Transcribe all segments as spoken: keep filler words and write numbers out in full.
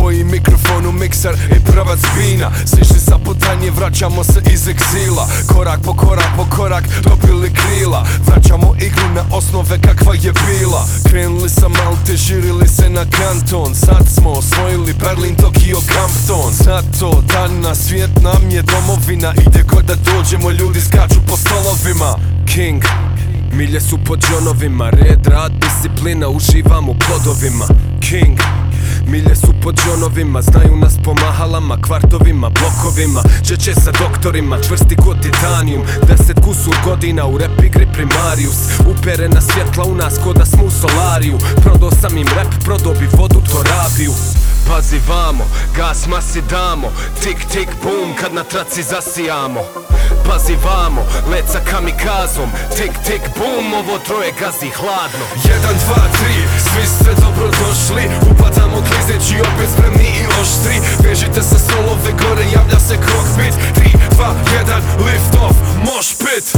Stoji mikrofon u mikser i pravac bina. Sišli sa putanje, vraćamo se iz egzila. Korak po korak po korak, dobili krila. Vraćamo igru na osnove kakva je bila. Krenuli sa Malte, žirili se na kanton. Sad smo osvojili Berlin, Tokio, Campton. Zato danas svijet nam je domovina. I gdje god da dođemo ljudi skaču po stolovima. King, milje su po džonovima. Red, rad, disciplina, uživam u plodovima. King, milje su po džonovima. Znaju nas po mahalama, kvartovima, blokovima. Čeče sa doktorima, čvrsti ko titanijum. Deset kusur godina u rap igri primarius. Uperena svjetla u nas ko da smo u solariju. Prodao sam im rap, prodao bi vodu Torabiju. Pazi vamo, gas masi damo. Tik tik bum kad na traci zasijamo. Pazi vamo, let sa kamikazom. Tik tik bum, ovo troje gazi hladno. Jedan, dva, tri, svi ste dobro došli. Upadamo klizeći opet spremni i oštri. Vežite sa solove gore, javlja se kokpit. Tri, dva, jedan, lift off, mosh pit.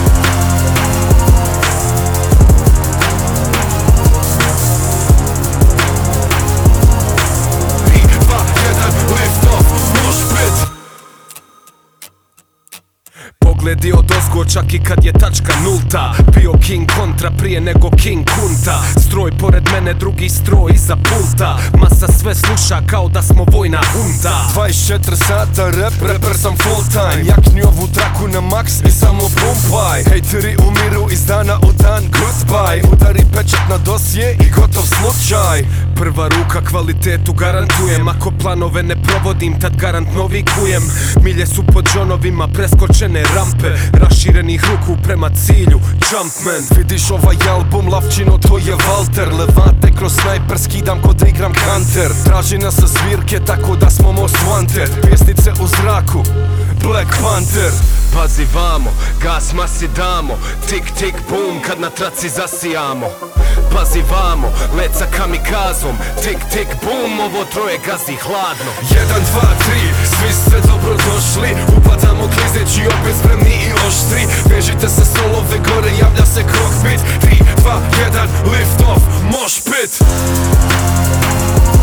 Pogledi od ozgo čak i kad je tačka nulta. Bio king kontra prije nego king kunta. Stroj pored mene, drugi stroj iza pulta. Masa sve sluša kao da smo vojna hunta. dvadeset četiri sata rap, rapper sam full time. Jakni ovu traku na max i samo pumpaj. Hejteri umiru iz dana u dan, goodbye. Udari pečat na dosje i gotov slučaj. Prva ruka kvalitetu garantujem. Ako planove ne provodim, tad garant novi kujem. Milje su po džonovima, preskočene rampe. Raširenih ruku prema cilju, Jumpman. Vidiš ovaj album, lavčino, to je Walter. Levante kroz snajper, skidam ko da igram Hunter. Traži nas sa svirke, tako da smo most wanted. Pjesnice u zraku, Black Panther. Pazi vamo, gas masi damo. Tik tik bum kad na traci zasijamo. Pazi vamo, let sa kamikazom. Tik tik bum, ovo troje gazi hladno. Jedan, dva, tri, svi ste dobro došli. Upadamo klizeći opet spremni i oštri. Vežite sa solove gore, javlja se kokpit. Tri, dva, jedan, lift off, mosh pit.